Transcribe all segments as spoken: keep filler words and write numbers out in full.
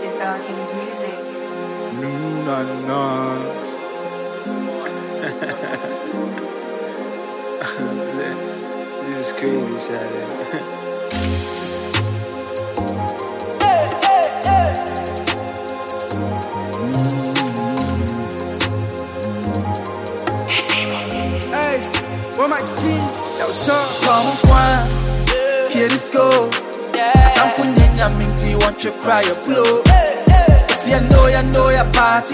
is L K's music. No, no. This is crazy, Shadi. Hey, where my jeans? Yo, talk. Come on, here this go. I'm from Yenya Minty, want you cry a blow. See, I know, I know your party.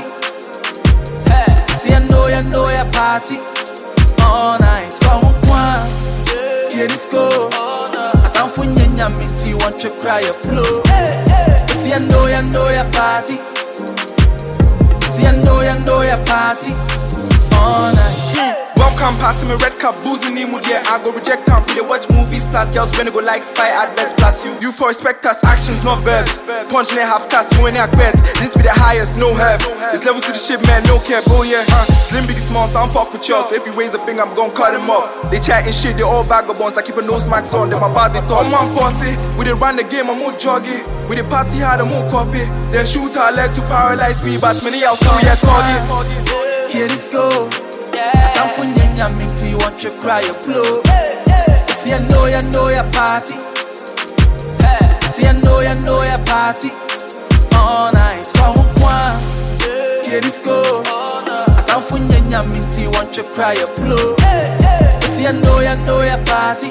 See, I know, I know your party. All night, come on, here this go. I'm from Yenya Minty, want you cry a blow. See, I know, I know your party. See, I know, I know your party. All night. Welcome, passing me red cup, boozing in mood, yeah, I go reject them. They watch movies, plus girls when they go like spy adverts, plus you. You for respect us, actions, not verbs. Punching it half cast, moving it beds. This be the highest, no herb. There's levels to the shit, man, no cap, oh yeah. Uh, slim, big, small, so I'm fuck with y'all. So if you raise a finger, I'm gon' cut them up. They chatting shit, they all vagabonds. I keep a nose max on, then my bars, they talk. I'm one forty, we did run the game, I'm more joggy. We did party hard, I'm more copy. Then shoot our leg to paralyze me, but many else, so yeah, target. Here this go. I'm from Yenya Minty, want you cry a blow. See, I know, I know your party. See, I know, I know your party. All night, come on, here this go. I'm from Yenya Minty, want you cry a blow. See, I know, I know your party.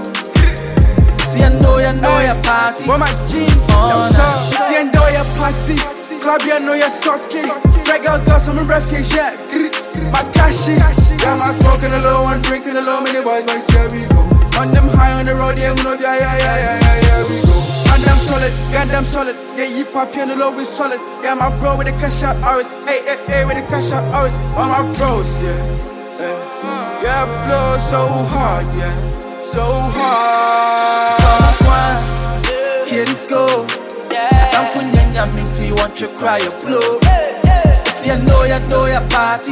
See, I know, I know your party. Where my jeans? All night. See, I know your party. Club, you know you're sucking. Fat girls got some refuge, yeah. My cashy. Yeah, I'm smoking a low, I'm drinking a low, many boys, boys, here we go. On them high on the road, yeah, we know, yeah, yeah, yeah, yeah, yeah, yeah, we go. And them solid, yeah, them solid. Yeah, you pop on the low, we solid. Yeah, my bro with the cash out hours. Hey, hey, hey, with the cash out hours. All my bros, yeah. Yeah, yeah, blow so hard, yeah. So hard. Here this go. I'm from Yenya Minty, want you cry a blow. See, I know, I know your party.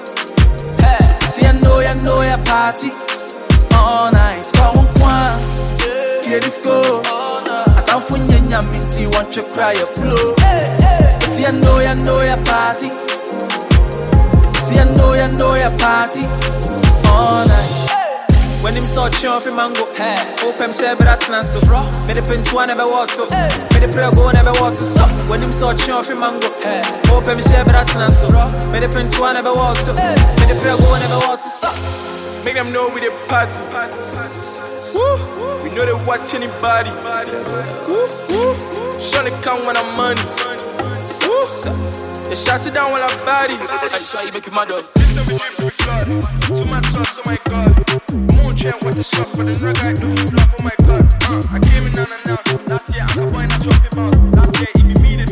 See, I know, I know your party. All night, come on, here this go. I'm from Yenya Minty, want you cry a blow. See, I know, I know your party. See, I know, I know your party. All night. When him saw chum for mango, hope him say, but that's not so. Me the pin one never walk to, me the prayer go never walk to. When him saw chum for mango, hope him say, but that's not so. Me the pin one never walk to, me the prayer go never walk to. Make them know we the party. Woo. We know they watch anybody. Shawty come when I'm money. They shot it down while I body. I saw you make you mad on. Too much sauce, oh my god. Moon chain with the shop, but the nigga I do flop, oh my god. Uh, I came in unannounced. Last year I could buy a trophy bounce. Last year it be me the